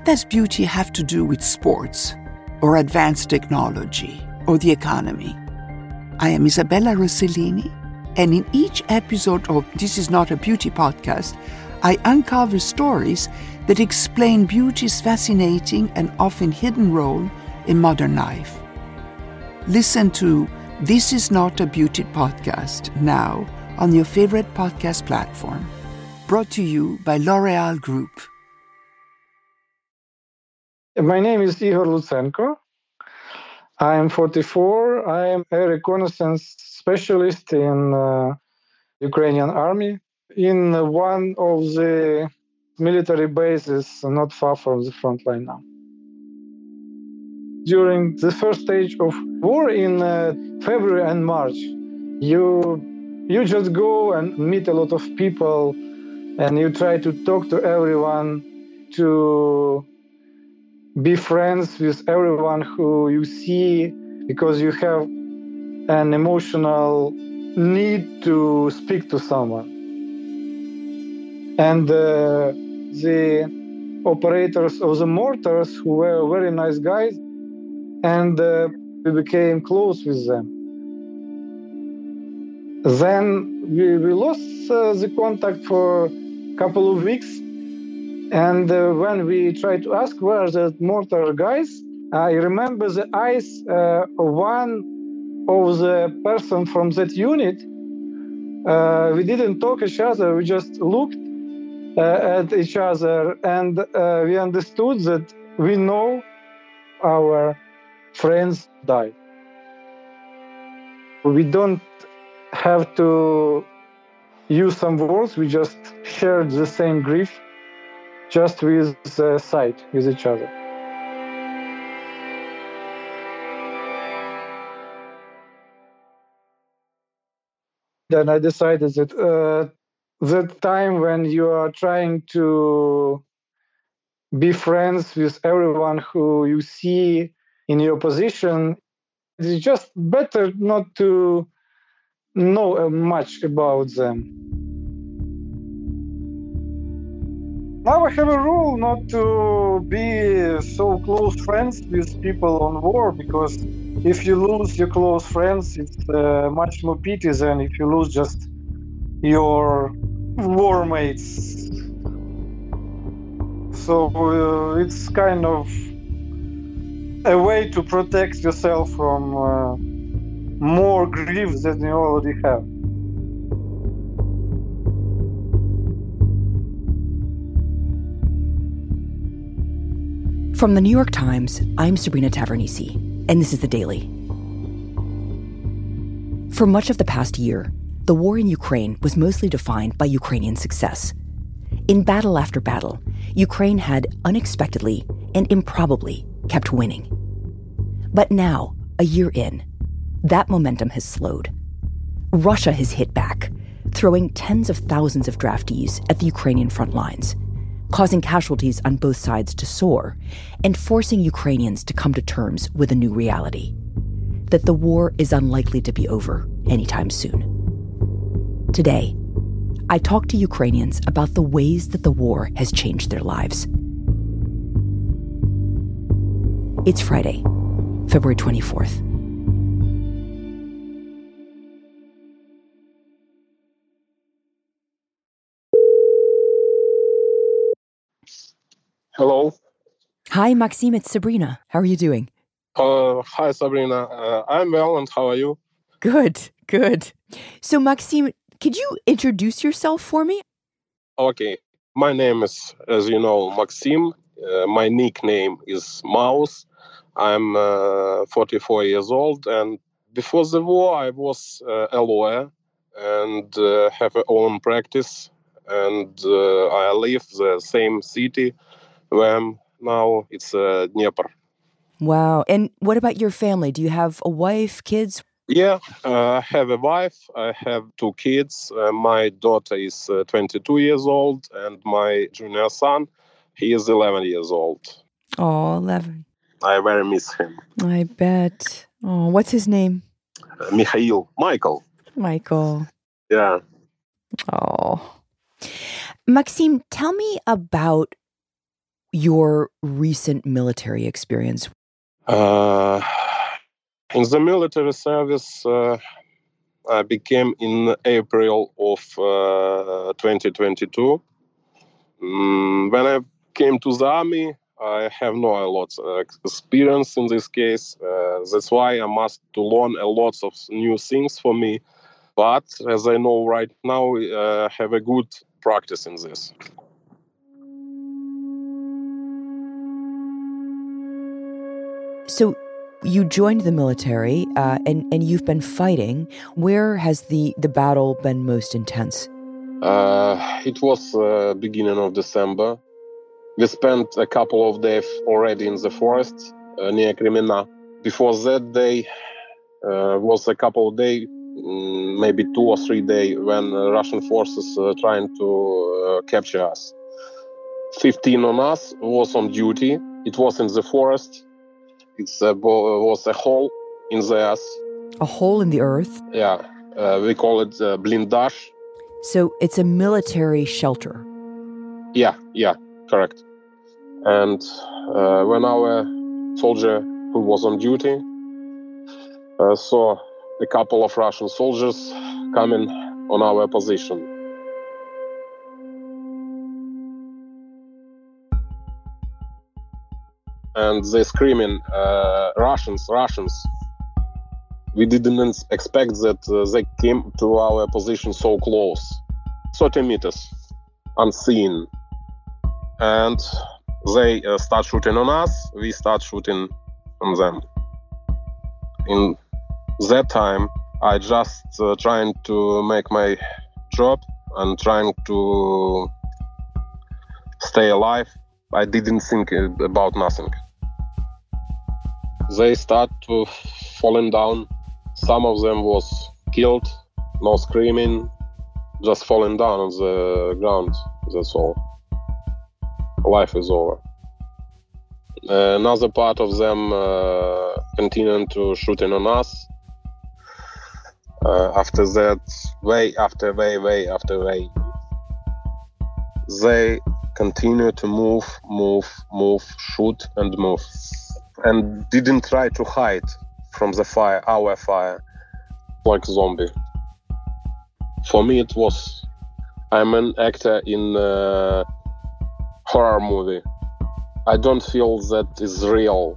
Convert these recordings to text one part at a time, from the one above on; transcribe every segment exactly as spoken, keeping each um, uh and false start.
What does beauty have to do with sports, or advanced technology, or the economy? I am Isabella Rossellini, and in each episode of This Is Not a Beauty Podcast, I uncover stories that explain beauty's fascinating and often hidden role in modern life. Listen to This Is Not a Beauty Podcast now on your favorite podcast platform. Brought to you by L'Oréal Group. My name is Igor Lutsenko. I am forty-four. I am a reconnaissance specialist in uh, Ukrainian army in one of the military bases not far from the front line now. During the first stage of war in uh, February and March, you you just go and meet a lot of people, and you try to talk to everyone, to be friends with everyone who you see, because you have an emotional need to speak to someone. And uh, the operators of the mortars, who were very nice guys, and uh, we became close with them. Then we, we lost uh, the contact for a couple of weeks. And uh, when we tried to ask where are the mortar guys, I remember the eyes uh, of one of the person from that unit. Uh, we didn't talk each other, we just looked uh, at each other, and uh, we understood that we know our friends died. We don't have to use some words, we just shared the same grief, just with uh, sight with each other. Then I decided that uh, the time when you are trying to be friends with everyone who you see in your position, it's just better not to know much about them. Now I have a rule not to be so close friends with people on war, because if you lose your close friends, it's uh, much more pity than if you lose just your war mates. So uh, it's kind of a way to protect yourself from uh, more grief than you already have. From the New York Times, I'm Sabrina Tavernise, and this is The Daily. For much of the past year, the war in Ukraine was mostly defined by Ukrainian success. In battle after battle, Ukraine had unexpectedly and improbably kept winning. But now, a year in, that momentum has slowed. Russia has hit back, throwing tens of thousands of draftees at the Ukrainian front lines, causing casualties on both sides to soar, and forcing Ukrainians to come to terms with a new reality: that the war is unlikely to be over anytime soon. Today, I talk to Ukrainians about the ways that the war has changed their lives. It's Friday, February twenty-fourth. Hello. Hi, Maxim, it's Sabrina. How are you doing? Uh, hi, Sabrina. Uh, I'm well, and how are you? Good, good. So, Maxim, could you introduce yourself for me? Okay. My name is, as you know, Maxim. Uh, my nickname is Mouse. I'm uh, forty-four years old, and before the war, I was uh, a lawyer and uh, have a own practice. And uh, I live the same city where I'm now. It's uh, Dnieper. Wow. And what about your family? Do you have a wife, kids? Yeah, uh, I have a wife. I have two kids. Uh, my daughter is uh, twenty-two years old, and my junior son, he is eleven years old. Oh, eleven. I very miss him. I bet. Oh, what's his name? Uh, Mikhail, Michael. Michael. Yeah. Oh. Maxim, tell me about your recent military experience? Uh, in the military service, uh, I became in April of uh, twenty twenty-two. Mm, when I came to the army, I have no a lot of experience in this case. Uh, that's why I must to learn a lot of new things for me. But as I know right now, uh, I have a good practice in this. So you joined the military, uh, and, and you've been fighting. Where has the, the battle been most intense? Uh, it was uh, beginning of December. We spent a couple of days already in the forest uh, near Kremina. Before that day uh, was a couple of days, mm, maybe two or three days, when uh, Russian forces uh, trying to uh, capture us. fifteen on us was on duty. It was in the forest. It uh, was a hole in the earth. A hole in the earth? Yeah, uh, we call it uh, blindage. So it's a military shelter. Yeah, yeah, correct. And uh, when our soldier who was on duty uh, saw a couple of Russian soldiers coming on our position. And they screaming, uh, Russians, Russians. We didn't expect that uh, they came to our position so close, thirty meters, unseen. And they uh, start shooting on us, we start shooting on them. In that time, I just uh, trying to make my job and trying to stay alive. I didn't think about nothing. They start to falling down. Some of them was killed, no screaming, just falling down on the ground. That's all. Life is over. Uh, another part of them uh, continuing to shooting on us. Uh, after that, way after way, way after way, they continue to move, move, move, shoot and move, and didn't try to hide from the fire, our fire, like zombie. For me, it was, I'm an actor in a horror movie. I don't feel that is real.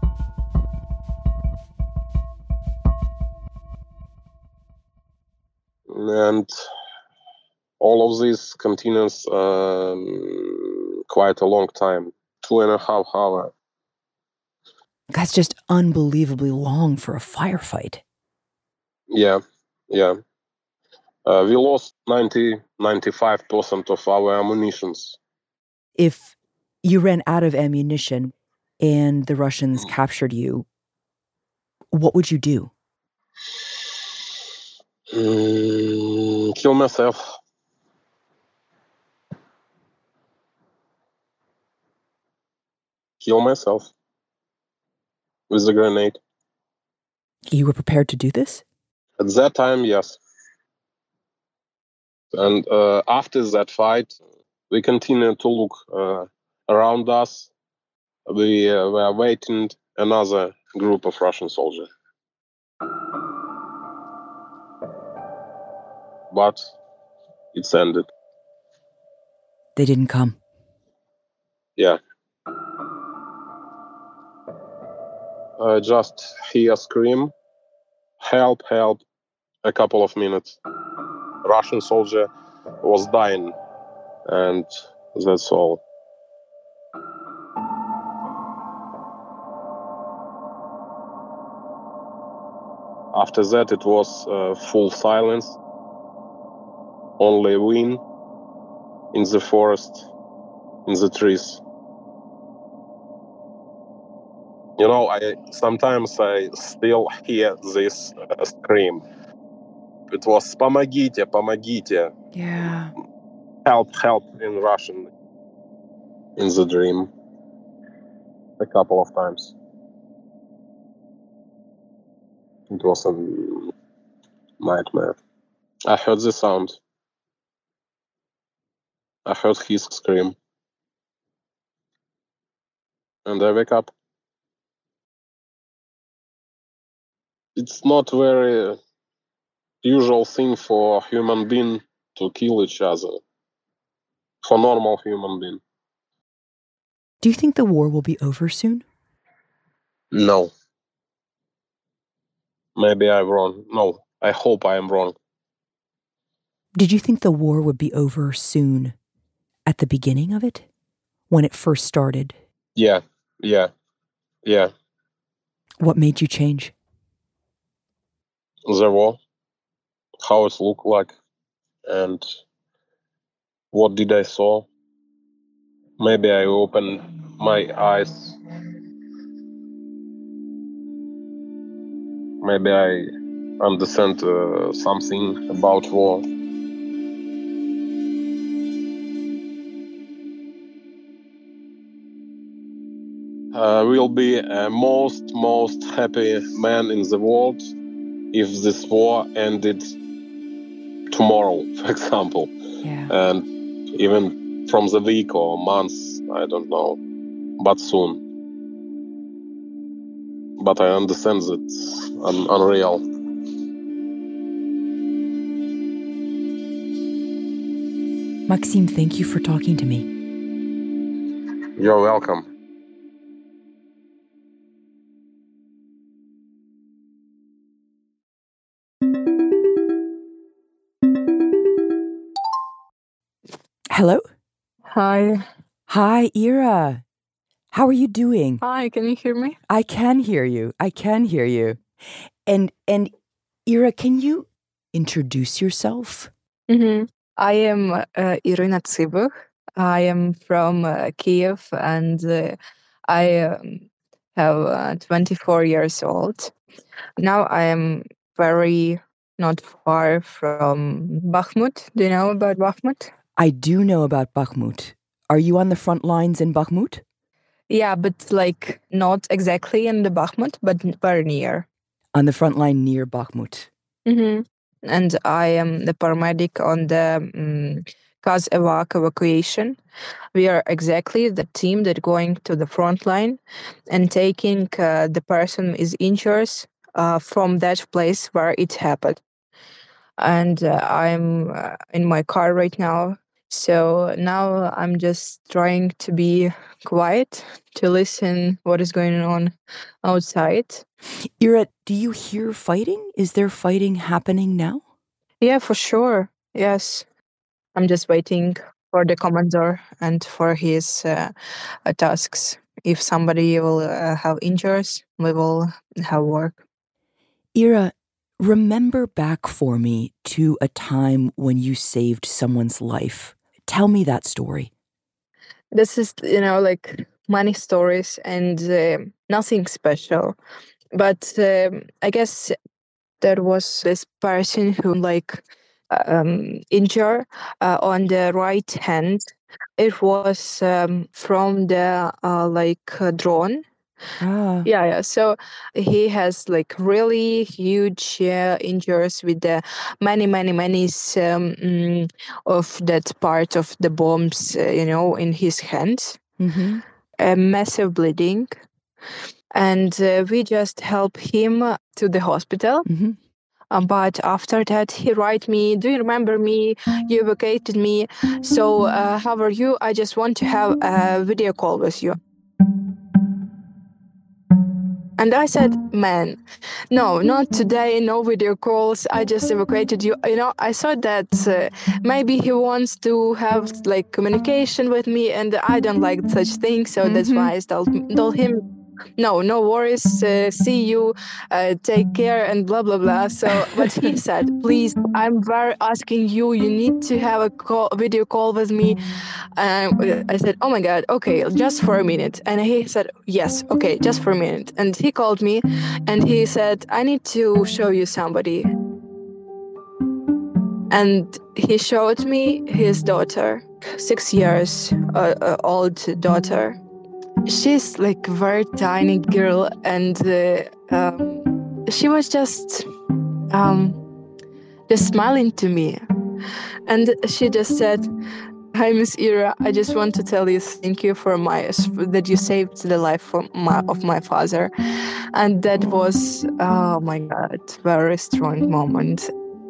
And all of this continues um, quite a long time, two and a half hours. That's just unbelievably long for a firefight. Yeah, yeah. Uh, we lost ninety, ninety-five percent of our ammunitions. If you ran out of ammunition and the Russians captured you, what would you do? Mm, kill myself. Kill myself with a grenade. You were prepared to do this? At that time, yes. And uh, after that fight, we continued to look uh, around us. We uh, were waiting another group of Russian soldiers. But it's ended. They didn't come. Yeah. I just hear scream, help, help, a couple of minutes. Russian soldier was dying, and that's all. After that, it was uh, full silence, only wind in the forest, in the trees. You know, I sometimes I still hear this uh, scream. It was "Помогите, помогите." Yeah. Help, help in Russian. In the dream, a couple of times. It was a nightmare. I heard the sound. I heard his scream. and I wake up. It's not very usual thing for human being to kill each other, for normal human being. Do you think the war will be over soon? No. Maybe I'm wrong. No, I hope I am wrong. Did you think the war would be over soon at the beginning of it? When it first started? Yeah, yeah, yeah. What made you change? The war, how it looked like, and what did I saw. Maybe I opened my eyes. Maybe I understand uh, something about war. I will be a most, most happy man in the world if this war ended tomorrow, for example. Yeah. And even from the week or months, I don't know, but soon. But I understand that it's un- unreal. Maxim, thank you for talking to me. You're welcome. Hello? Hi. Hi, Ira. How are you doing? Hi, can you hear me? I can hear you. I can hear you. And and Ira, can you introduce yourself? Mm-hmm. I am uh, Irina Tsibuch. I am from uh, Kiev, and uh, I um, have uh, twenty-four years old. Now I am very not far from Bakhmut. Do you know about Bakhmut? I do know about Bakhmut. Are you on the front lines in Bakhmut? Yeah, but like not exactly in the Bakhmut, but very near. On the front line near Bakhmut. Mm-hmm. And I am the paramedic on the um, Kaz Evac evacuation. We are exactly the team that going to the front line and taking uh, the person is injured uh, from that place where it happened. And uh, I'm uh, in my car right now. So now I'm just trying to be quiet, to listen what is going on outside. Ira, do you hear fighting? Is there fighting happening now? Yeah, for sure. Yes. I'm just waiting for the commander and for his uh, uh, tasks. If somebody will uh, have injuries, we will have work. Ira, remember back for me to a time when you saved someone's life. Tell me that story. This is, you know, like many stories and uh, nothing special. But um, I guess there was this person who like um, injured uh, on the right hand. It was um, from the uh, like uh, drone. Ah. Yeah, yeah. So he has like really huge uh, injuries with the many, many, many um, mm, of that part of the bombs, uh, you know, in his hands. Mm-hmm. A massive bleeding. And uh, we just help him to the hospital. Mm-hmm. Um, but after that, he write me, "Do you remember me? You evacuated me. So uh, how are you? I just want to have a video call with you." And I said, "Man, no, not today, no video calls. I just evacuated you." You know, I thought that uh, maybe he wants to have like communication with me, and I don't like such things. So Mm-hmm. that's why I told, told him, no, no worries, uh, see you, uh, take care, and blah, blah, blah. So, but he said, "Please, I'm very asking you, you need to have a call, video call with me." And I said, "Oh my God, okay, just for a minute." And he said, "Yes, okay, just for a minute." And he called me and he said, "I need to show you somebody." And he showed me his daughter, six years uh, uh, old daughter. She's like a very tiny girl, and uh, um, she was just um, just smiling to me, and she just said, Hi, Miss Ira. I just want to tell you thank you for my that you saved the life of my, of my father, and that was, oh my God, very strong moment.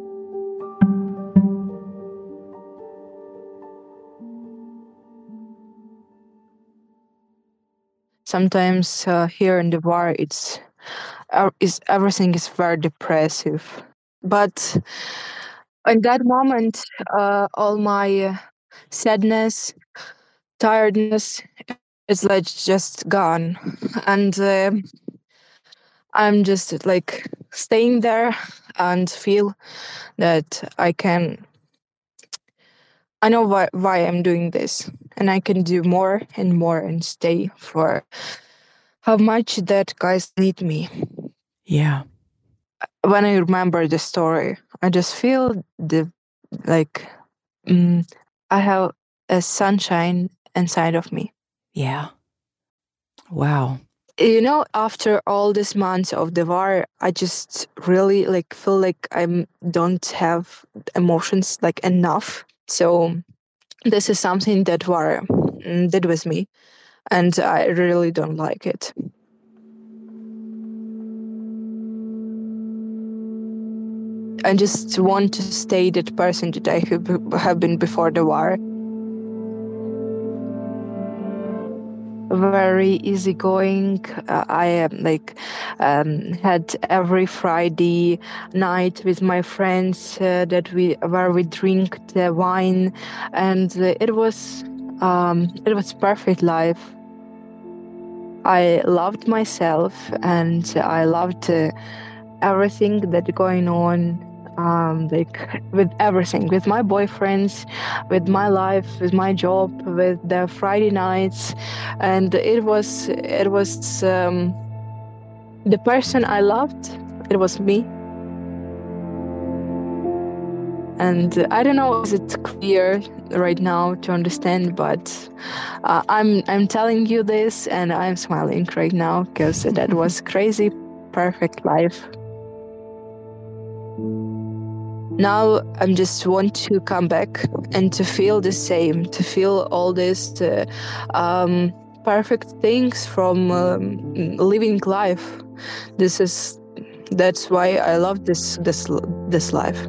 Sometimes uh, here in the war, it's uh, is everything is very depressive, but in that moment, uh, all my uh, sadness, tiredness is like just gone, and uh, I'm just like staying there and feel that I can. I know why why I'm doing this, and I can do more and more and stay for how much that guys need me. Yeah. When I remember the story, I just feel the like mm, I have a sunshine inside of me. Yeah. Wow. You know, after all these months of the war, I just really like feel like I don't have emotions like enough. So this is something that war mm, did with me, and I really don't like it. I just want to stay that person that I have been before the war. Very easygoing. Uh, I am like um, had every Friday night with my friends uh, that we where we drink the wine, and uh, it was um, it was perfect life. I loved myself, and I loved uh, everything that going on. Um, like with everything, with my boyfriends, with my life, with my job, with the Friday nights, and it was it was um, the person I loved. It was me, and I don't know if it's clear right now to understand, but uh, I'm I'm telling you this, and I'm smiling right now because that was crazy, perfect life. Now I just want to come back and to feel the same, to feel all these uh, um, perfect things from um, living life. This is that's why I love this this this life.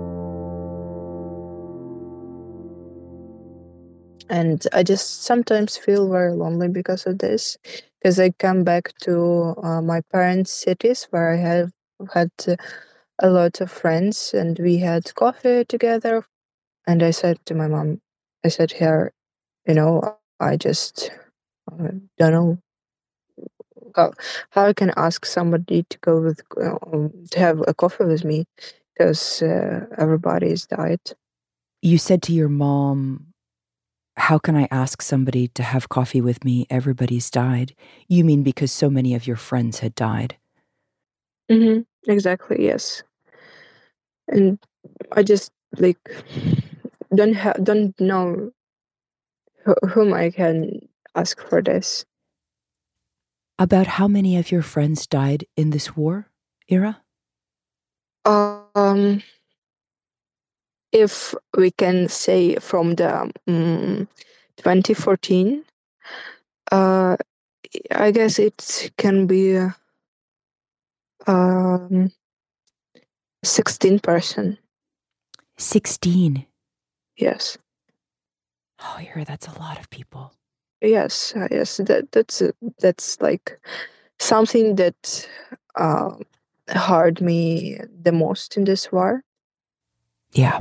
And I just sometimes feel very lonely because of this, because I come back to uh, my parents' cities where I have had uh, a lot of friends, and we had coffee together. And I said to my mom, I said here, you know, I just uh, don't know how, how I can ask somebody to go with um, to have a coffee with me because uh, everybody's died. You said to your mom, how can I ask somebody to have coffee with me? Everybody's died. You mean because so many of your friends had died? Mm-hmm. Exactly, yes. And I just like don't ha- don't know wh- whom I can ask for this. About how many of your friends died in this war, Ira? Um, if we can say from the um, twenty fourteen, uh, I guess it can be um, sixteen person. sixteen. Yes. Oh, Ira, that's a lot of people. Yes, uh, yes. That that's uh, that's like something that uh, hurt me the most in this war. Yeah.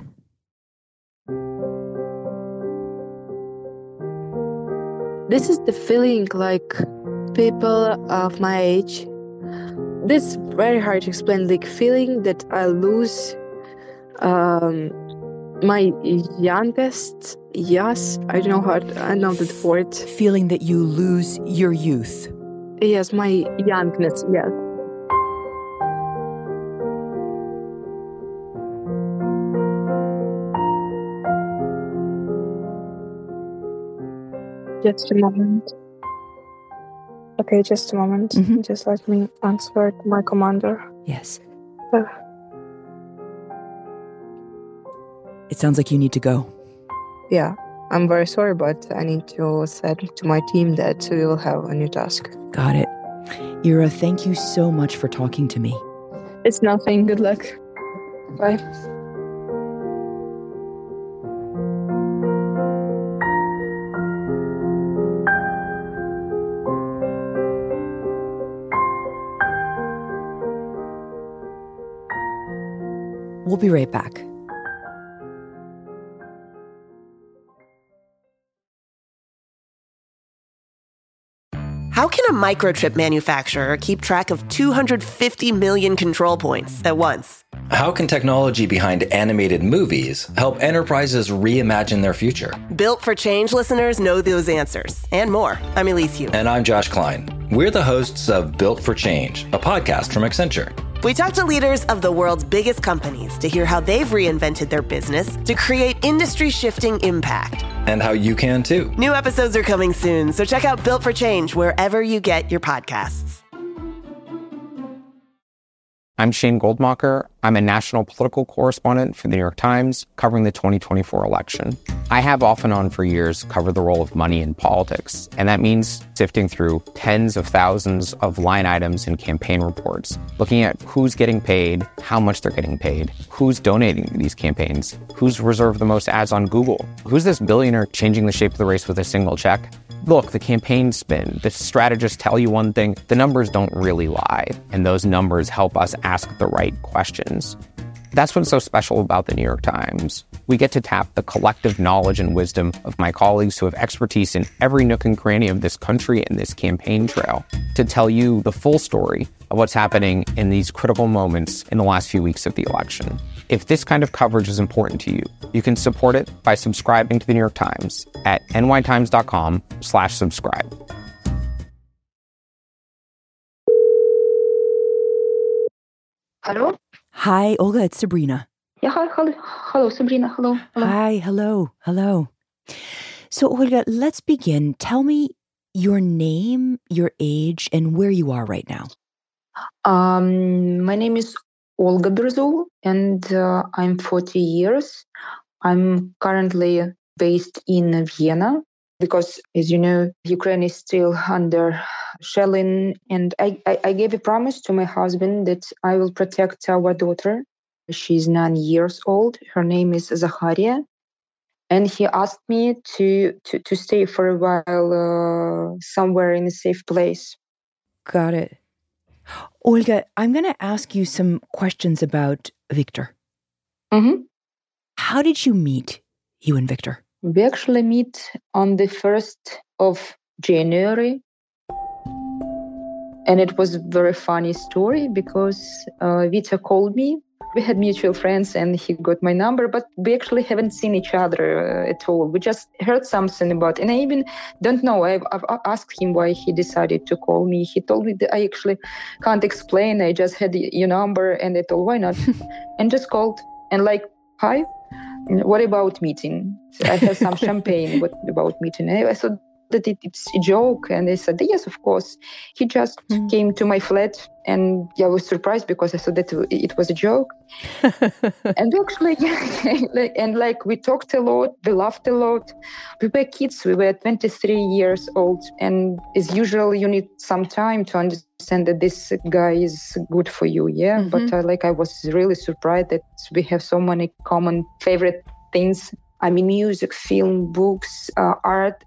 This is the feeling like people of my age. This is very hard to explain. Like feeling that I lose um, my youngest. Yes, I don't know how. To, I know that word. Feeling that you lose your youth. Yes, my youngness. Yes. Just a moment. Okay, just a moment. Mm-hmm. Just let me answer to my commander. Yes. Uh, It sounds like you need to go. yeah. I'm very sorry, but I need to say to my team that we will have a new task. Got it. Ira, thank you so much for talking to me. It's nothing. Good luck. Bye. We'll be right back. How can a microchip manufacturer keep track of two hundred fifty million control points at once? How can technology behind animated movies help enterprises reimagine their future? Built for Change listeners know those answers and more. I'm Elise Hu. And I'm Josh Klein. We're the hosts of Built for Change, a podcast from Accenture. We talk to leaders of the world's biggest companies to hear how they've reinvented their business to create industry-shifting impact. And how you can too. New episodes are coming soon, so check out Built for Change wherever you get your podcasts. I'm Shane Goldmacher. I'm a national political correspondent for the New York Times, covering the twenty twenty-four election. I have off and on for years covered the role of money in politics, and that means sifting through tens of thousands of line items in campaign reports, looking at who's getting paid, how much they're getting paid, who's donating to these campaigns, who's reserved the most ads on Google, who's this billionaire changing the shape of the race with a single check. Look, the campaign spin, the strategists tell you one thing, the numbers don't really lie, and those numbers help us ask the right questions. That's what's so special about the New York Times. We get to tap the collective knowledge and wisdom of my colleagues who have expertise in every nook and cranny of this country and this campaign trail to tell you the full story of what's happening in these critical moments in the last few weeks of the election. If this kind of coverage is important to you, you can support it by subscribing to the New York Times at nytimes.com slash subscribe. Hello? Hi, Olga, it's Sabrina. Yeah, hi, hello, hello, Sabrina, hello, hello. Hi, hello, hello. So, Olga, let's begin. Tell me your name, your age, and where you are right now. Um, my name is Olga Berzul, and uh, I'm forty years. I'm currently based in Vienna because, as you know, Ukraine is still under shelling. And I, I, I gave a promise to my husband that I will protect our daughter. She's nine years old. Her name is Zakharia. And he asked me to, to, to stay for a while uh, somewhere in a safe place. Got it. Olga, I'm going to ask you some questions about Victor. Mm-hmm. How did you meet, you and Victor? We actually meet on the first of January. And it was a very funny story because uh, Vita called me. We had mutual friends and he got my number, but we actually haven't seen each other uh, at all. We just heard something about it. And I even don't know. I've, I've asked him why he decided to call me. He told me that I actually can't explain. I just had your number and I told, why not? And just called and like, hi, what about meeting? I have some champagne. What about meeting? And I thought that it, it's a joke. And they said, yes, of course. He just mm. came to my flat and yeah, I was surprised because I thought that it was a joke. And actually, yeah, and like we talked a lot, we laughed a lot. We were kids, we were twenty-three years old. And as usual, you need some time to understand that this guy is good for you, yeah? Mm-hmm. But uh, like I was really surprised that we have so many common favorite things. I mean, music, film, books, uh, art.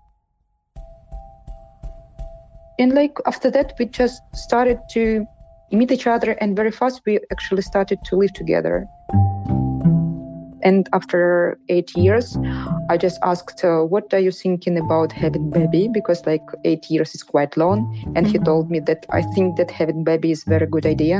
And like after that, we just started to meet each other, and very fast we actually started to live together. And after eight years, I just asked, uh, what are you thinking about having baby? Because like eight years is quite long. And he told me that I think that having baby is a very good idea.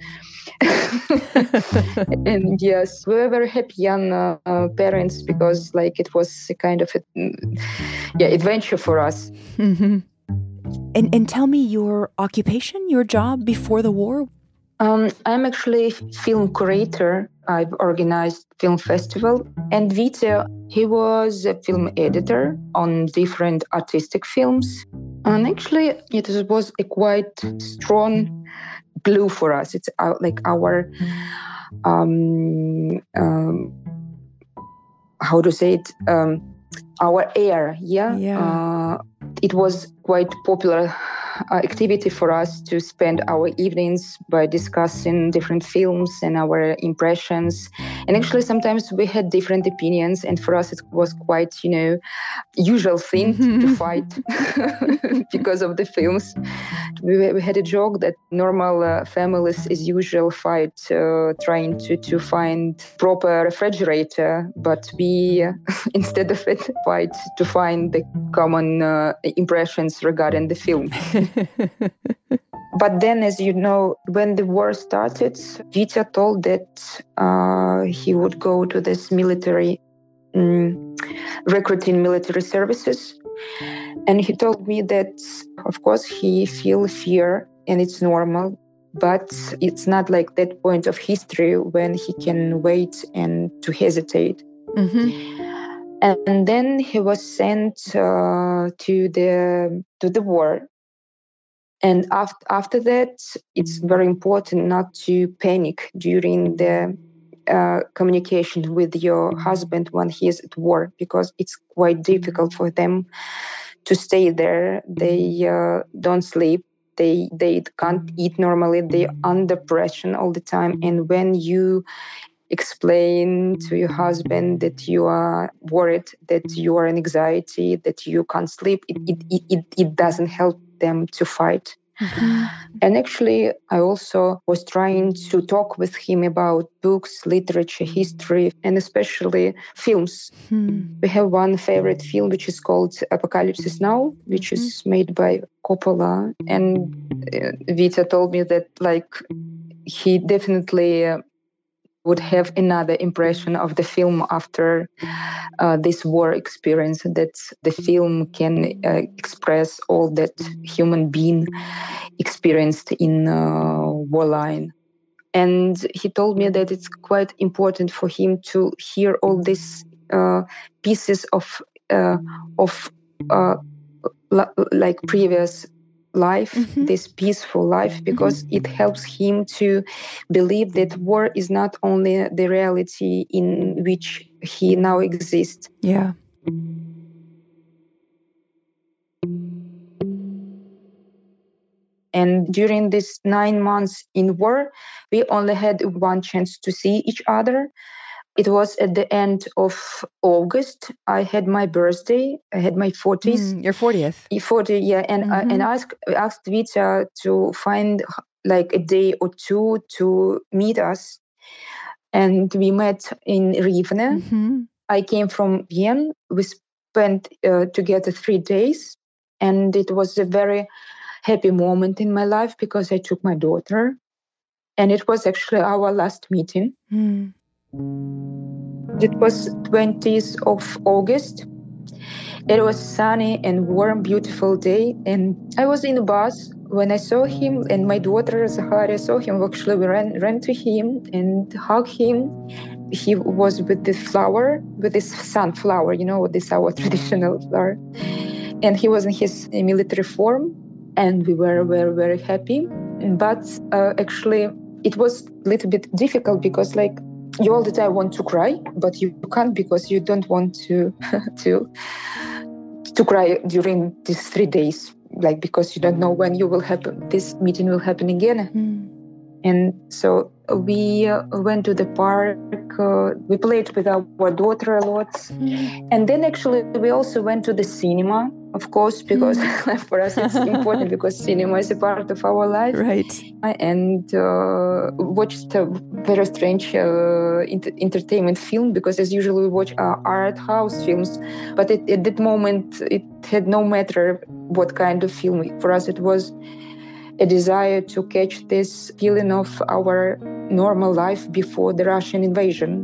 And yes, we were very happy young uh, uh, parents because like it was a kind of a yeah adventure for us. Mm-hmm. And and tell me your occupation, your job before the war. Um, I'm actually a film curator. I've organized film festival. And Vita, he was a film editor on different artistic films. And actually, it was a quite strong glue for us. It's our, like our, um, um, how to say it, um, our air. Yeah, yeah. Uh, it was quite popular uh, activity for us to spend our evenings by discussing different films and our impressions. And actually, sometimes we had different opinions, and for us, it was quite, you know, usual thing to fight because of the films. We, we had a joke that normal uh, families, as usual, fight uh, trying to, to find proper refrigerator, but we, uh, instead of it, fight to find the common uh, impressions regarding the film. But then, as you know, when the war started, Vita told that uh, he would go to this military, um, recruiting military services. And he told me that, of course, he feels fear and it's normal, but it's not like that point of history when he can wait and to hesitate. Mm-hmm. And then he was sent uh, to the to the war. And after, after that, it's very important not to panic during the uh, communication with your husband when he is at war, because it's quite difficult for them to stay there. They uh, don't sleep. They they can't eat normally. They're under pressure all the time. And when you explain to your husband that you are worried, that you are in anxiety, that you can't sleep, it it it, it doesn't help them to fight. Mm-hmm. And actually, I also was trying to talk with him about books, literature, history, and especially films. Hmm. We have one favorite film, which is called Apocalypse Now, which Mm-hmm. is made by Coppola. And uh, Vita told me that, like, he definitely uh, would have another impression of the film after uh, this war experience, that the film can uh, express all that human being experienced in uh, war line. And he told me that it's quite important for him to hear all these uh, pieces of uh, of uh, l- like previous life, mm-hmm. this peaceful life, because mm-hmm. it helps him to believe that war is not only the reality in which he now exists. Yeah. And during these nine months in war, we only had one chance to see each other. It was at the end of August. I had my birthday. I had my forties. Mm, your fortieth. forty, yeah. And mm-hmm. I, and I asked, asked Vita to find like a day or two to meet us. And we met in Rivne. Mm-hmm. I came from Vienna. We spent uh, together three days. And it was a very happy moment in my life because I took my daughter. And it was actually our last meeting. Mm. It was twentieth of August. It was sunny and warm, beautiful day. And I was in a bus when I saw him, and my daughter, Zaharia, saw him. Actually, we ran, ran to him and hugged him. He was with the flower, with this sunflower, you know, this our traditional flower. And he was in his military form. And we were very, very happy. But uh, actually, it was a little bit difficult because, like, you all the time want to cry, but you can't because you don't want to to to cry during these three days, like, because you don't know when you will happen. This meeting will happen again. Mm. And so we uh, went to the park. Uh, we played with our daughter a lot. Mm. And then actually we also went to the cinema, of course, because mm. for us it's important because cinema is a part of our life. Right. And uh, watched a very strange uh, inter- entertainment film, because as usual we watch uh, art house films. But it, at that moment, it had no matter what kind of film. For us, it was a desire to catch this feeling of our normal life before the Russian invasion.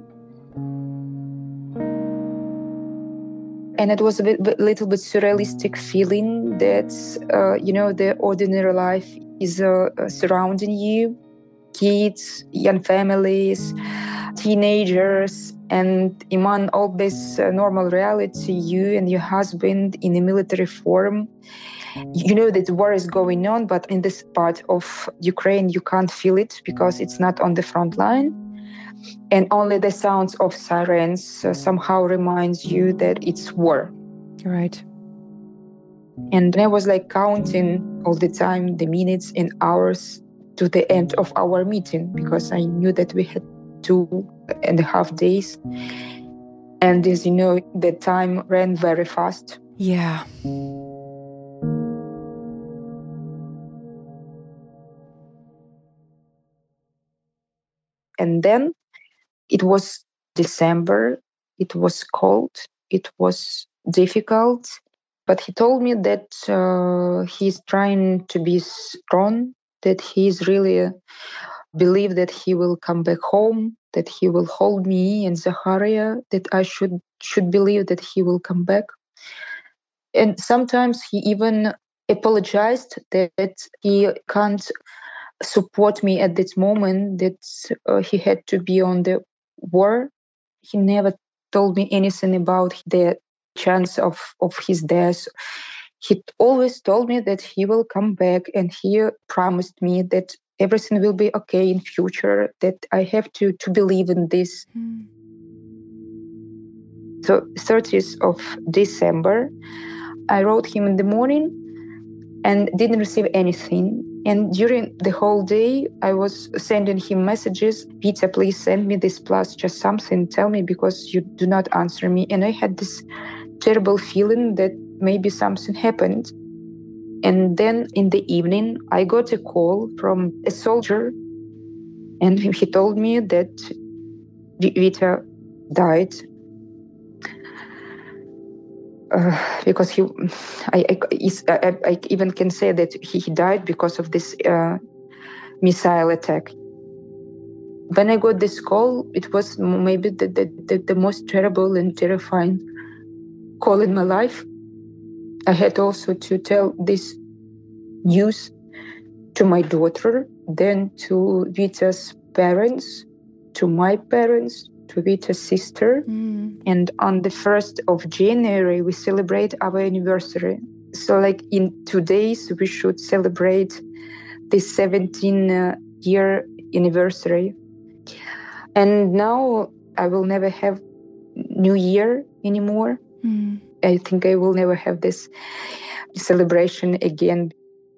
And it was a bit, bit, little bit surrealistic feeling that, uh, you know, the ordinary life is uh, surrounding you, kids, young families, teenagers, and among all this uh, normal reality, you and your husband in a military form. You know that war is going on, but in this part of Ukraine, you can't feel it because it's not on the front line. And only the sounds of sirens uh, somehow reminds you that it's war. Right. And I was like counting all the time the minutes and hours to the end of our meeting, because I knew that we had two and a half days. And as you know, the time ran very fast. Yeah. And then it was December. It was cold. It was difficult. But he told me that uh, he's trying to be strong, that he's really uh, believe that he will come back home, that he will hold me and Zakharia, that I should should believe that he will come back. And sometimes he even apologized that he can't support me at this moment, that uh, he had to be on the war. He never told me anything about the chance of, of his death. He always told me that he will come back, and he promised me that everything will be okay in future, that I have to, to believe in this. Mm. So thirtieth of December, I wrote him in the morning and didn't receive anything. And during the whole day, I was sending him messages. Peter, please send me this plus just something. Tell me, because you do not answer me. And I had this terrible feeling that maybe something happened. And then in the evening, I got a call from a soldier. And he told me that Vita died. Uh, because he, I, I, I, I even can say that he died because of this uh, missile attack. When I got this call, it was maybe the, the, the, the most terrible and terrifying call in my life. I had also to tell this news to my daughter, then to Vita's parents, to my parents, to Vita's sister. Mm. And on the first of January, we celebrate our anniversary. So like in two days, we should celebrate this seventeen-year anniversary. And now I will never have New Year anymore. Mm. I think I will never have this celebration again.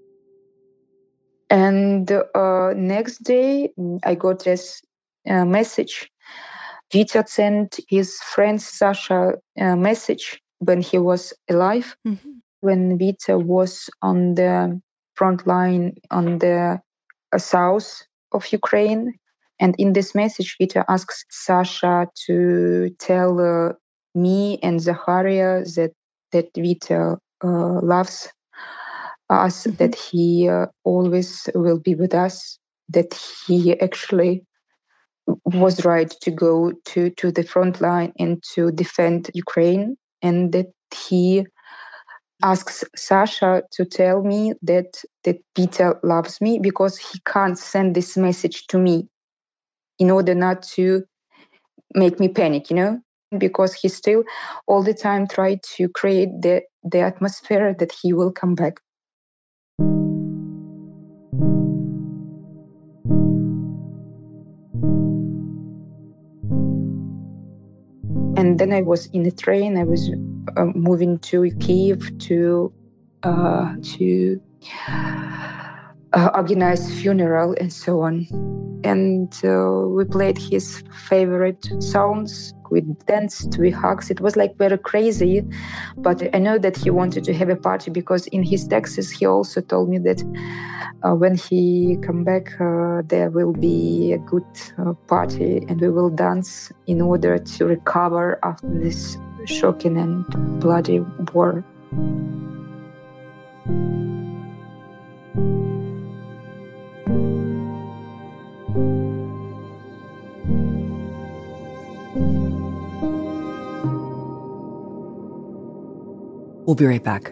And uh, next day, I got this uh, message. Vita sent his friend Sasha a message when he was alive, mm-hmm. when Vita was on the front line on the uh, south of Ukraine. And in this message, Vita asks Sasha to tell uh, me and Zakharia that, that Vita uh, loves us, mm-hmm. that he uh, always will be with us, that he actually was right to go to, to the front line and to defend Ukraine, and that he asks Sasha to tell me that, that Peter loves me, because he can't send this message to me in order not to make me panic, you know, because he still all the time tried to create the, the atmosphere that he will come back. And then I was in a train. I was uh, moving to Kyiv to uh, to uh, organize funeral and so on. And uh, we played his favorite songs. We danced, we hugged. It was like very crazy. But I know that he wanted to have a party, because in his texts he also told me that uh, when he come back, uh, there will be a good uh, party and we will dance in order to recover after this shocking and bloody war. We'll be right back.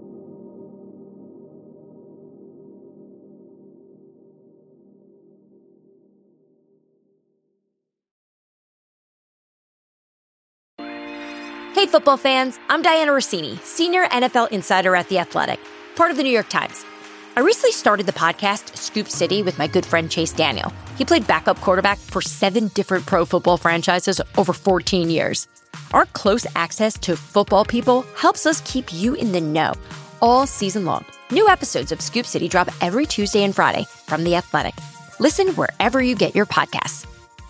Hey, football fans, I'm Diana Rossini, senior N F L insider at The Athletic, part of the New York Times. I recently started the podcast Scoop City with my good friend Chase Daniel. He played backup quarterback for seven different pro football franchises over fourteen years. Our close access to football people helps us keep you in the know all season long. New episodes of Scoop City drop every Tuesday and Friday from The Athletic. Listen wherever you get your podcasts.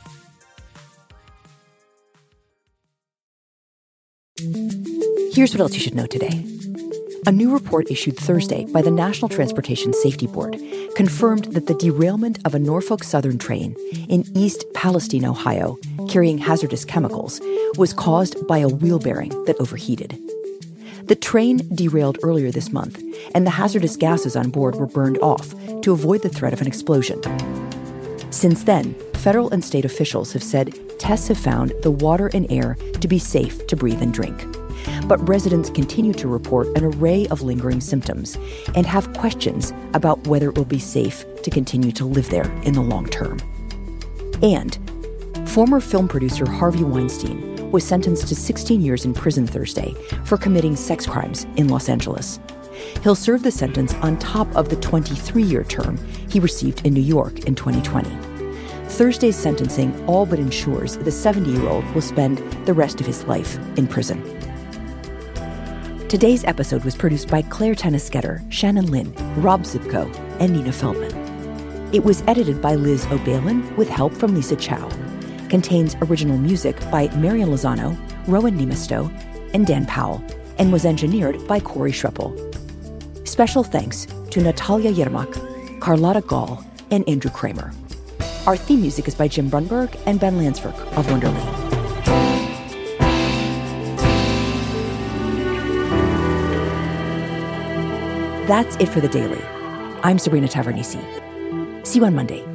Here's what else you should know today. A new report issued Thursday by the National Transportation Safety Board confirmed that the derailment of a Norfolk Southern train in East Palestine, Ohio, carrying hazardous chemicals, was caused by a wheel bearing that overheated. The train derailed earlier this month, and the hazardous gases on board were burned off to avoid the threat of an explosion. Since then, federal and state officials have said tests have found the water and air to be safe to breathe and drink. But residents continue to report an array of lingering symptoms and have questions about whether it will be safe to continue to live there in the long term. And former film producer Harvey Weinstein was sentenced to sixteen years in prison Thursday for committing sex crimes in Los Angeles. He'll serve the sentence on top of the twenty-three-year term he received in New York in twenty twenty. Thursday's sentencing all but ensures the seventy-year-old will spend the rest of his life in prison. Today's episode was produced by Claire Tennisketter, Shannon Lin, Rob Zipko, and Nina Feldman. It was edited by Liz O'Balin with help from Lisa Chow. Contains original music by Marian Lozano, Rowan Nemisto, and Dan Powell, and was engineered by Corey Schreppel. Special thanks to Natalia Yermak, Carlotta Gall, and Andrew Kramer. Our theme music is by Jim Brunberg and Ben Landsberg of Wonderly. That's it for The Daily. I'm Sabrina Tavernisi. See you on Monday.